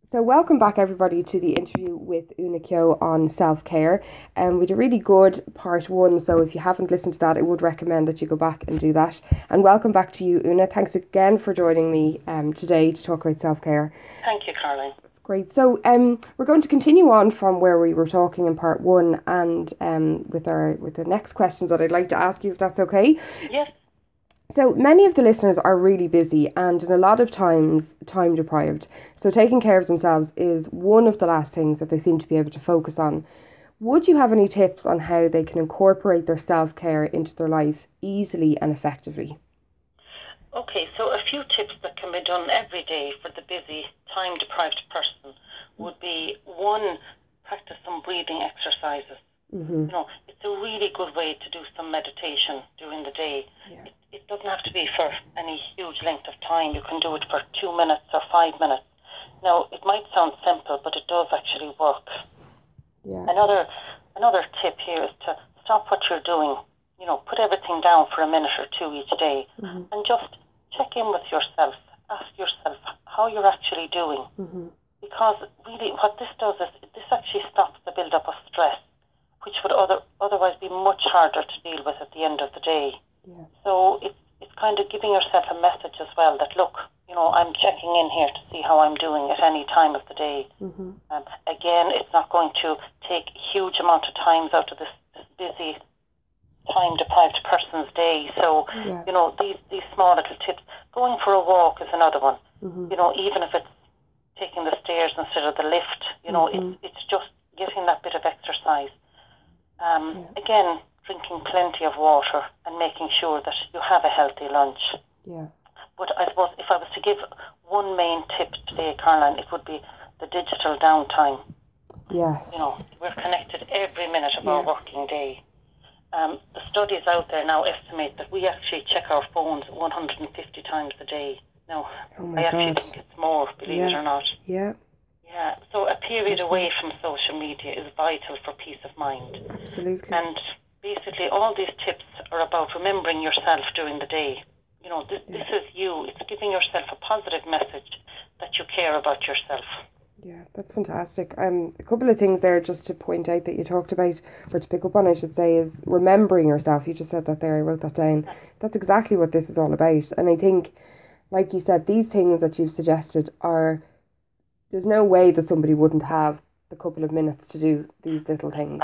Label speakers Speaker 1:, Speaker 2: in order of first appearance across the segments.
Speaker 1: So welcome back everybody to the interview with Una Kyo on self-care. We did a really good part one, so if you haven't listened to that, I would recommend that you go back and do that. And welcome back to you, Una. Thanks again for joining me today to talk about self-care.
Speaker 2: Thank you, Caroline.
Speaker 1: Great. So we're going to continue on from where we were talking in part one and with the next questions that I'd like to ask you, if that's okay.
Speaker 2: Yes.
Speaker 1: So many of the listeners are really busy and in a lot of times time deprived. So taking care of themselves is one of the last things that they seem to be able to focus on. Would you have any tips on how they can incorporate their self-care into their life easily and effectively?
Speaker 2: Okay, so a few tips that can be done every day for the busy, time-deprived person would be, one, practice some breathing exercises.
Speaker 1: Mm-hmm.
Speaker 2: It's a really good way to do some meditation during the day.
Speaker 1: Yeah.
Speaker 2: It doesn't have to be for any huge length of time. You can do it for 2 minutes or 5 minutes. Now, it might sound simple, but it does actually work.
Speaker 1: Yeah.
Speaker 2: Another tip here is to stop what you're doing. Put everything down for a minute or two each day,
Speaker 1: Mm-hmm.
Speaker 2: and just check in with yourself. Ask yourself how you're actually doing.
Speaker 1: Mm-hmm.
Speaker 2: Because really what this does is this actually stops the build-up of stress, which would otherwise be much harder to deal with at the end of the day.
Speaker 1: Yeah.
Speaker 2: So it's kind of giving yourself a message as well that, look, I'm checking in here to see how I'm doing at any time of the day.
Speaker 1: Mm-hmm.
Speaker 2: Again, it's not going to take a huge amount of times out of this busy, time-deprived person's day. So,
Speaker 1: Yeah.
Speaker 2: these small little tips. Going for a walk is another one.
Speaker 1: Mm-hmm.
Speaker 2: Even if it's taking the stairs instead of the lift,
Speaker 1: Mm-hmm.
Speaker 2: it's just getting that bit of exercise.
Speaker 1: Yeah.
Speaker 2: Again, drinking plenty of water and making sure that you have a healthy lunch.
Speaker 1: Yeah.
Speaker 2: But I suppose if I was to give one main tip today, Caroline, it would be the digital downtime.
Speaker 1: Yes.
Speaker 2: We're connected every minute of our working day. The studies out there now estimate that we actually check our phones 150 times a day. Now,
Speaker 1: Oh my
Speaker 2: I actually
Speaker 1: God.
Speaker 2: think it's more, believe it or not.
Speaker 1: Yeah.
Speaker 2: Yeah, so a period away from social media is vital for peace of mind.
Speaker 1: Absolutely.
Speaker 2: And basically all these tips are about remembering yourself during the day. This is you. It's giving yourself a positive message that you care about yourself.
Speaker 1: Yeah, that's fantastic. A couple of things there just to point out that you talked about, or to pick up on, I should say, is remembering yourself. You just said that there, I wrote that down. That's exactly what this is all about. And I think, like you said, these things that you've suggested there's no way that somebody wouldn't have the couple of minutes to do these little things.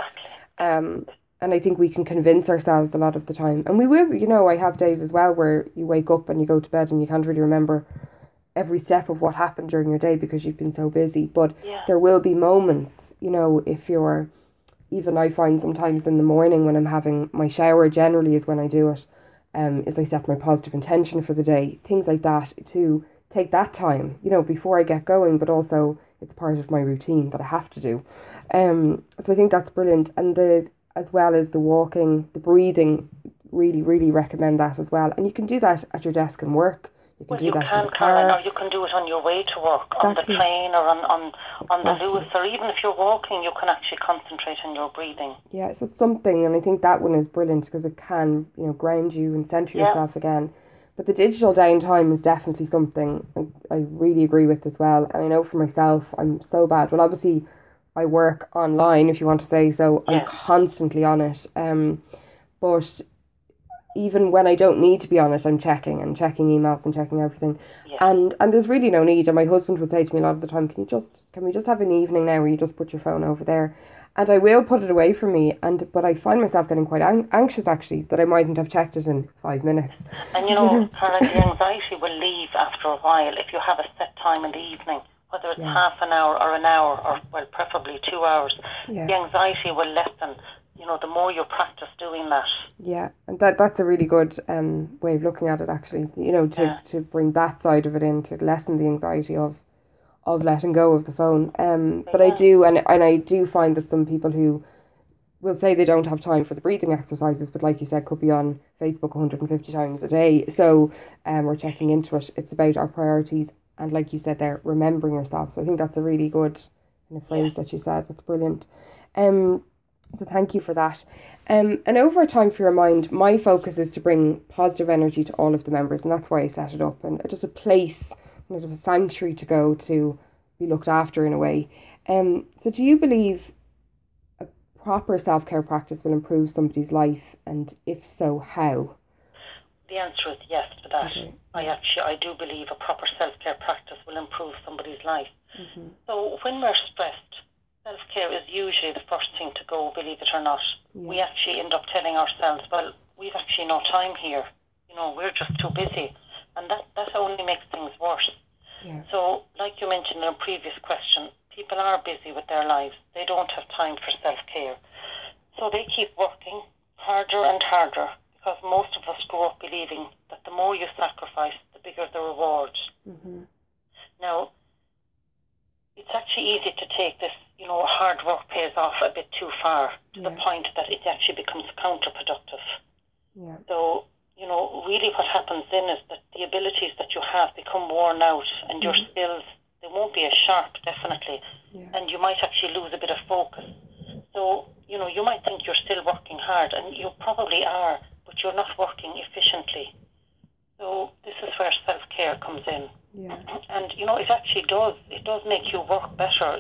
Speaker 1: And I think we can convince ourselves a lot of the time. And we will, I have days as well where you wake up and you go to bed and you can't really remember every step of what happened during your day because you've been so busy. But there will be moments, if you're, even I find sometimes in the morning when I'm having my shower, generally is when I do it, is I set my positive intention for the day, things like that, to take that time, before I get going, but also it's part of my routine that I have to do. So I think that's brilliant. And as well as the walking, the breathing, really, really recommend that as well. And you can do that at your desk and work. You can do that in the car.
Speaker 2: Caroline, or you can do it on your way to work, on the train or on the Lewis, or even if you're walking, you can actually concentrate on your breathing.
Speaker 1: Yeah, so it's something, and I think that one is brilliant because it can, ground you and centre yourself again. But the digital downtime is definitely something I really agree with as well. And I know for myself, I'm so bad. Well, obviously, I work online, if you want to say so. I'm constantly on it. But even when I don't need to be on it, I'm checking emails and checking everything.
Speaker 2: Yeah.
Speaker 1: And there's really no need. And my husband would say to me a lot of the time, can we just have an evening now where you just put your phone over there? And I will put it away from me. But I find myself getting quite anxious, actually, that I mightn't have checked it in 5 minutes.
Speaker 2: And Caroline, the anxiety will leave after a while if you have a set time in the evening, whether it's half an hour or an hour, or, well, preferably 2 hours.
Speaker 1: Yeah.
Speaker 2: The anxiety will lessen, the more you practice doing that.
Speaker 1: Yeah, and that's a really good way of looking at it, actually, to bring that side of it in, to lessen the anxiety of letting go of the phone. But I do, and I do find that some people who will say they don't have time for the breathing exercises, but like you said, could be on Facebook 150 times a day. So we're checking into it. It's about our priorities. And like you said there, remembering yourself. So I think that's a really good phrase that you said. That's brilliant. So thank you for that. And over time for your mind, my focus is to bring positive energy to all of the members. And that's why I set it up. And just a place, a sanctuary to go to be looked after in a way. So do you believe a proper self-care practice will improve somebody's life, and if so, how?
Speaker 2: The answer is yes to that.
Speaker 1: Okay.
Speaker 2: I do believe a proper self-care practice will improve somebody's life.
Speaker 1: Mm-hmm.
Speaker 2: So when we're stressed, self-care is usually the first thing to go, believe it or not.
Speaker 1: Yeah.
Speaker 2: We actually end up telling ourselves, well, we've actually no time here. We're just too busy. And that only makes things worse.
Speaker 1: Yeah.
Speaker 2: So, like you mentioned in a previous question, people are busy with their lives. They don't have time for self-care. So they keep working harder and harder, because most of us grow up believing that the more you sacrifice, the bigger the reward.
Speaker 1: Mm-hmm.
Speaker 2: Now, it's actually easy to take this, hard work pays off a bit too far, to the point that it actually becomes counterproductive.
Speaker 1: Yeah.
Speaker 2: So, really what happens then is that the abilities that you have become worn out, and your skills, they won't be as sharp, definitely.
Speaker 1: Yeah.
Speaker 2: And you might actually lose a bit of focus. So, you might think you're still working hard, and you probably are, but you're not working efficiently. So this is where self-care comes in.
Speaker 1: Yeah.
Speaker 2: And, it actually does make you work better.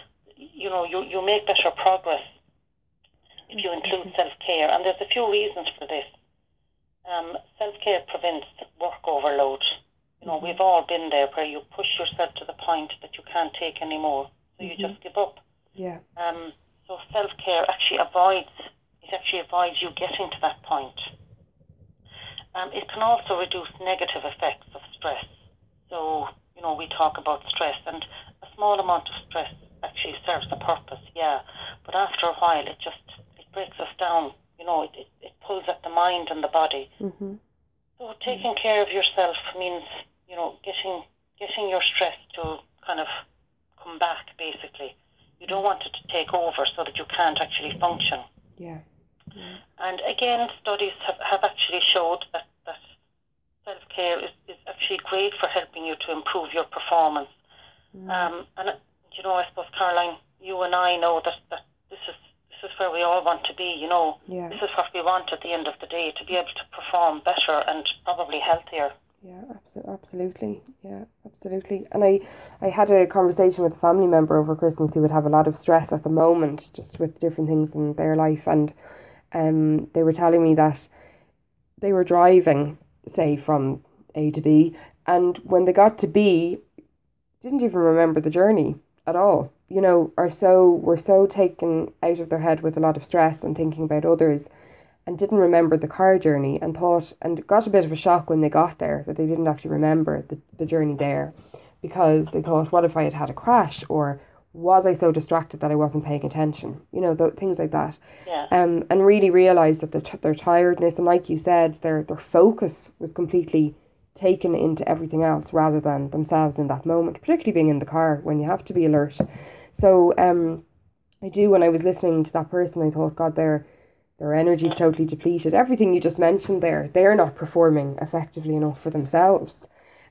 Speaker 2: You make better progress if you include self-care. And there's a few reasons for this. Self-care prevents work overload. We've all been there, where you push yourself to the point that you can't take any more. So you just give up.
Speaker 1: Yeah.
Speaker 2: So self-care actually avoids you getting to that point. It can also reduce negative effects of stress. So, we talk about stress, and a small amount of stress actually serves a purpose, yeah. But after a while, it breaks us down. It pulls at the mind and the body.
Speaker 1: Mm-hmm.
Speaker 2: So taking care of yourself means, getting your stress to kind of come back, basically. You don't want it to take over so that you can't actually function.
Speaker 1: Yeah.
Speaker 2: And again, studies have actually showed that self-care is actually great for helping you to improve your performance. And I suppose, Caroline, you and I know that this is where we all want to be.
Speaker 1: Yeah.
Speaker 2: This is what we want at the end of the day, to be able to perform better and probably healthier.
Speaker 1: Yeah, absolutely. Yeah, absolutely. And I had a conversation with a family member over Christmas who would have a lot of stress at the moment, just with different things in their life, and they were telling me that they were driving, say, from A to B, and when they got to B, didn't even remember the journey at all. Were so taken out of their head with a lot of stress and thinking about others, and didn't remember the car journey, and got a bit of a shock when they got there that they didn't actually remember the journey there, because they thought, what if I had had a crash, or was I so distracted that I wasn't paying attention? Things like that.
Speaker 2: Yeah.
Speaker 1: And really realised that their tiredness, and like you said, their focus was completely taken into everything else rather than themselves in that moment, particularly being in the car when you have to be alert. So when I was listening to that person, I thought, God, their energy is totally depleted. Everything you just mentioned there, they're not performing effectively enough for themselves.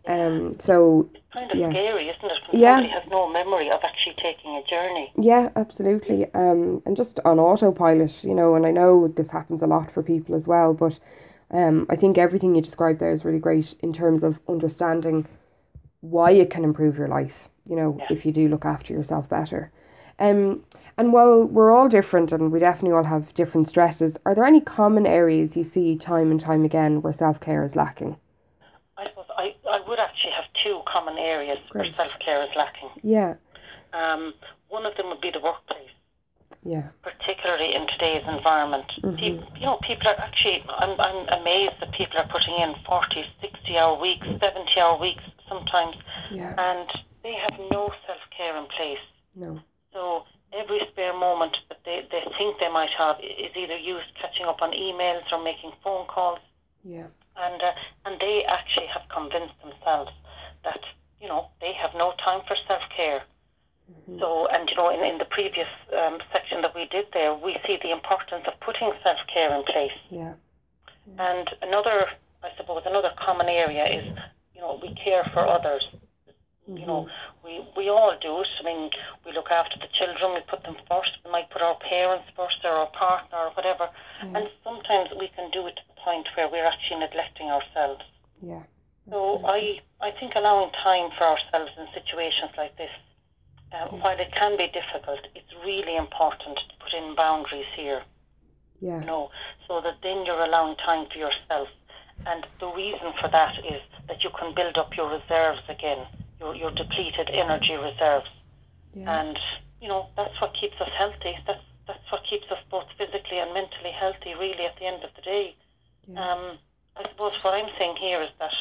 Speaker 1: So
Speaker 2: it's kind of scary, isn't it? When somebody has no memory of actually taking a journey.
Speaker 1: Yeah, absolutely. And just on autopilot, and I know this happens a lot for people as well, but I think everything you described there is really great in terms of understanding why it can improve your life, if you do look after yourself better. And while we're all different and we definitely all have different stresses, are there any common areas you see time and time again where self-care is lacking?
Speaker 2: I suppose I would actually have two common areas where self-care is lacking.
Speaker 1: Yeah.
Speaker 2: One of them would be the workplace.
Speaker 1: Yeah.
Speaker 2: Particularly in today's environment.
Speaker 1: Mm-hmm.
Speaker 2: People are actually, I'm amazed that people are putting in 40, 60-hour weeks, 70-hour weeks sometimes.
Speaker 1: Yeah.
Speaker 2: And they have no self-care in place.
Speaker 1: No.
Speaker 2: So every spare moment that they think they might have is either used catching up on emails or making phone calls.
Speaker 1: Yeah.
Speaker 2: And they actually have convinced themselves that, they have no time for self-care. Mm-hmm. So, and in the previous section that we did there, we see the importance of putting self-care in place.
Speaker 1: Yeah.
Speaker 2: And another common area is, we care for others.
Speaker 1: Mm-hmm.
Speaker 2: We all do it. I mean, we look after the children, we put them first. We might put our parents first, or our partner, or whatever. Yeah. And sometimes we can do it to the point where we're actually neglecting ourselves.
Speaker 1: Yeah.
Speaker 2: So I think allowing time for ourselves in situations like this While it can be difficult, it's really important to put in boundaries here.
Speaker 1: Yeah.
Speaker 2: So that then you're allowing time for yourself. And the reason for that is that you can build up your reserves again, your depleted energy reserves.
Speaker 1: Yeah.
Speaker 2: And, that's what keeps us healthy. That's what keeps us both physically and mentally healthy, really, at the end of the day.
Speaker 1: Yeah.
Speaker 2: I suppose what I'm saying here is that,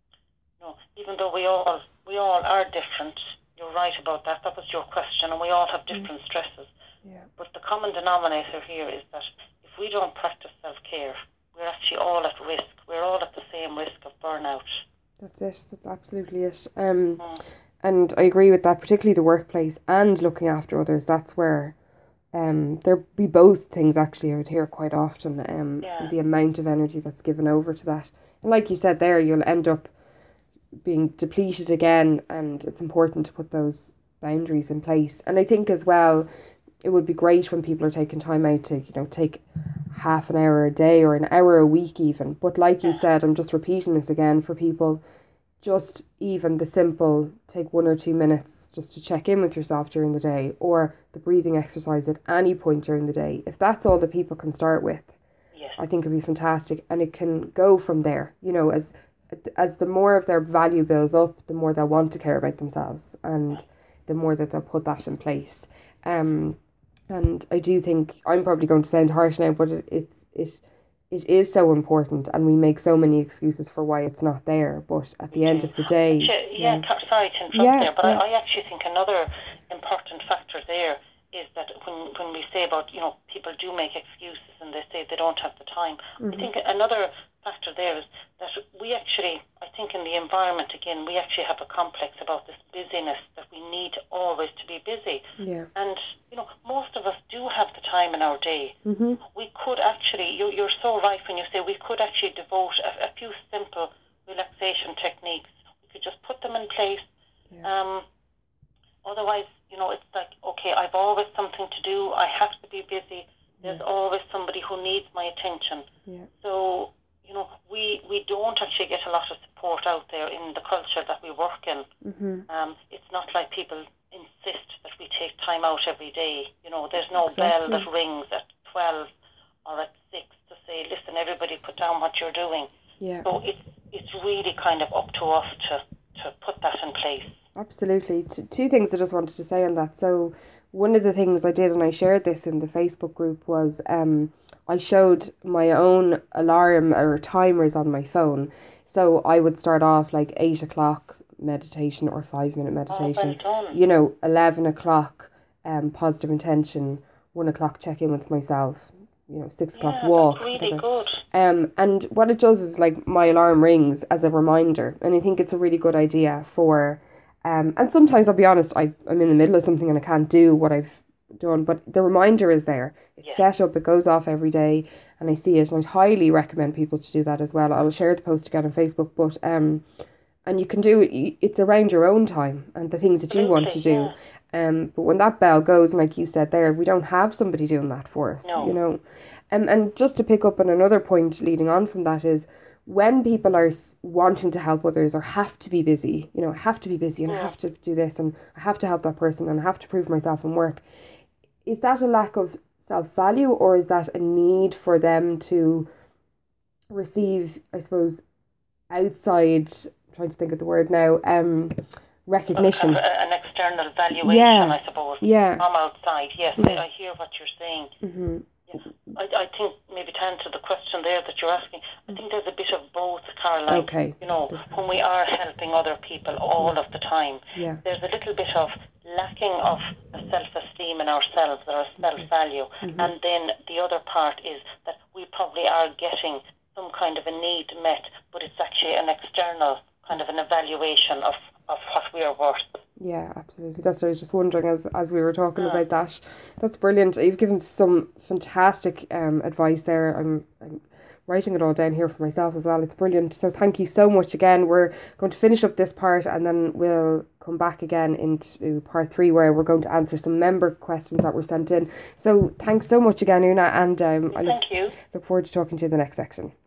Speaker 2: even though we all are different, you're right about that. That was your question, and we all have different stresses.
Speaker 1: Yeah.
Speaker 2: But the common denominator here is that if we don't practice self-care, we're actually all at risk. We're all at the same risk of burnout.
Speaker 1: That's it. That's absolutely it. And I agree with that, particularly the workplace and looking after others. That's where there be both things actually. I would hear quite often. The amount of energy that's given over to that, and like you said there, you'll end up being depleted again, and it's important to put those boundaries in place. And I think as well, it would be great when people are taking time out to take half an hour a day or an hour a week even. But like you said, I'm just repeating this again for people, just even the simple take 1 or 2 minutes just to check in with yourself during the day, or the breathing exercise at any point during the day. If that's all that people can start with, I think it'd be fantastic, and it can go from there. As the more of their value builds up, the more they'll want to care about themselves, and the more that they'll put that in place. And I do think, I'm probably going to sound harsh now, but it is so important, and we make so many excuses for why it's not there. But at the end of the day,
Speaker 2: sorry to interrupt there, but I actually think another important factor there is that when we say about people do make excuses and they say they don't have the time, I think another factor there is that we actually, I think in the environment again, we actually have a complex about this busyness, that we need always to be busy.
Speaker 1: Yeah.
Speaker 2: And most of us do have the time in our day. We could actually, you're so right when you say we could actually devote a few simple relaxation techniques. We could just put them in place. Otherwise, it's like, okay, I've always something to do. I have to be busy. There's always somebody who needs my attention. So, we don't actually get a lot of support out there in the culture that we work in. It's not like people insist that we take time out every day. There's no bell that rings at 12 or at 6 to say, listen, everybody put down what you're doing. So it's really kind of up to us to put that in place.
Speaker 1: Absolutely. Two things I just wanted to say on that. So one of the things I did, and I shared this in the Facebook group, was I showed my own alarm or timers on my phone. So I would start off like 8 o'clock meditation or 5-minute meditation. 11 o'clock positive intention, 1 o'clock check in with myself, 6 o'clock walk.
Speaker 2: That's really good.
Speaker 1: And what it does is like my alarm rings as a reminder, and I think it's a really good idea for. And sometimes I'll be honest, I'm in the middle of something and I can't do what I've done, but the reminder is there. It's set up, it goes off every day, and I see it, and I'd highly recommend people to do that as well. I'll share the post again on Facebook, but and you can do it, it's around your own time and the things that you want to do. But when that bell goes, and like you said there, we don't have somebody doing that for us, And just to pick up on another point leading on from that is, when people are wanting to help others or have to be busy, and I have to do this and I have to help that person and I have to prove myself in work, is that a lack of self-value, or is that a need for them to receive, I suppose, outside, I'm trying to think of the word now, recognition?
Speaker 2: An external valuation, I suppose, from outside. Yes, I hear what you're saying. I think maybe to answer the question there that you're asking, I think there's a bit of both, Caroline.
Speaker 1: Okay.
Speaker 2: When we are helping other people all of the time, there's a little bit of lacking of a self-esteem in ourselves, or a self-value. And then the other part is that we probably are getting some kind of a need met, but it's actually an external kind of an evaluation of what we are worth.
Speaker 1: Yeah, absolutely. That's what I was just wondering as we were talking about that. That's brilliant. You've given some fantastic advice there. I'm writing it all down here for myself as well. It's brilliant. So thank you so much again. We're going to finish up this part, and then we'll come back again into part 3, where we're going to answer some member questions that were sent in. So thanks so much again, Una, and I look forward to talking to you in the next section.